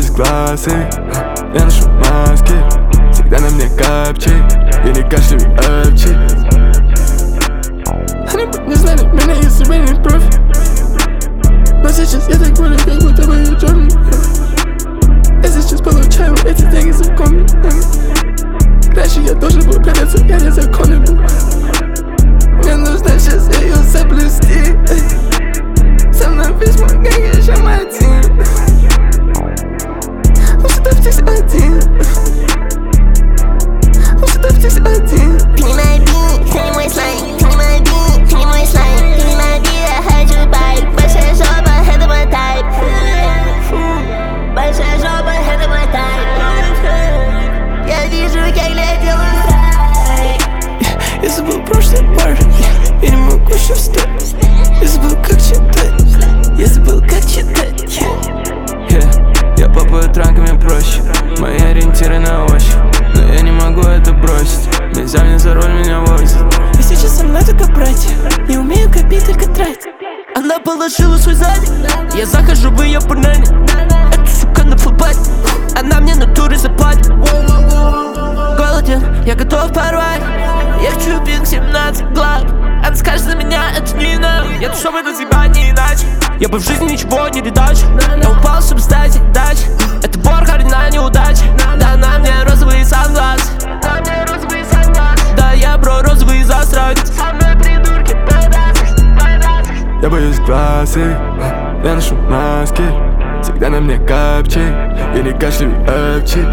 боюсь классик, я ношу маски, всегда на мне капчик, я не кашлю апчик. Они бы не знали меня, если бы не профи. Но сейчас я так болен, как будто бы я Джордан. Я сейчас получаю эти деньги за комби. Раньше я должен был прятаться, я незаконный был. Мне нужно сейчас ее заблюсти. Со мной весь мой гэнг, еще мой тим. Он всегда в текст один. Он всегда в текст один. Ты не мой бит, ты не мой слайм. Ты не мой бит, ты не мой слайм. Ты не мой бит, я хочу байк. Большая жопа, это мой тайп. Большая жопа, это мой тайп. Я вижу, как летел Я забыл прошлый пар, я не могу еще встать. Я забыл, как читать, я забыл, как читать. Я попаю транками проще, мои ориентиры на ощупь. Но я не могу это бросить, нельзя мне за руль меня возить. И сейчас со мной только братья, не умею копить, только тратить. Она положила свой задник, я захожу в ее панели. Эта сука на фулбайт, она мне натурой заплатит. Голоден, я готов порвать. Я хочу пинг 17 глав. Она скажет за меня, это не надо. Я тут чтобы это съебать, не иначе. Я бы в жизни ничего не редачу. Я упал, чтобы стать дачей. Это борг, на неудача. Да на мне розовые сангласы. Да я бро розовый засранец. Со мной придурки, Я боюсь классик, я ношу маски, всегда на мне капчик, я не кашлю апчик.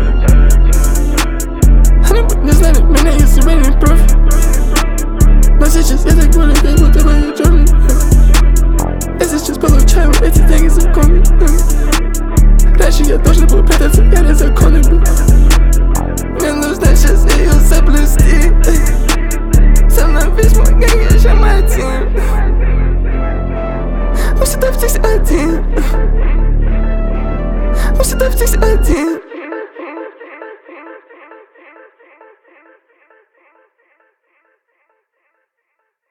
Они бы не знали меня, если бы не профи. Но сейчас я так болен, как будто бы я Джордан. Я сейчас получаю эти деньги за комби. Раньше я должен был прятаться, я незаконный был. Мне нужно сейчас ее заблюсти. Со мной весь мой гэнг, еще мой тим. Он всегда в текст один. Он всегда в текст один.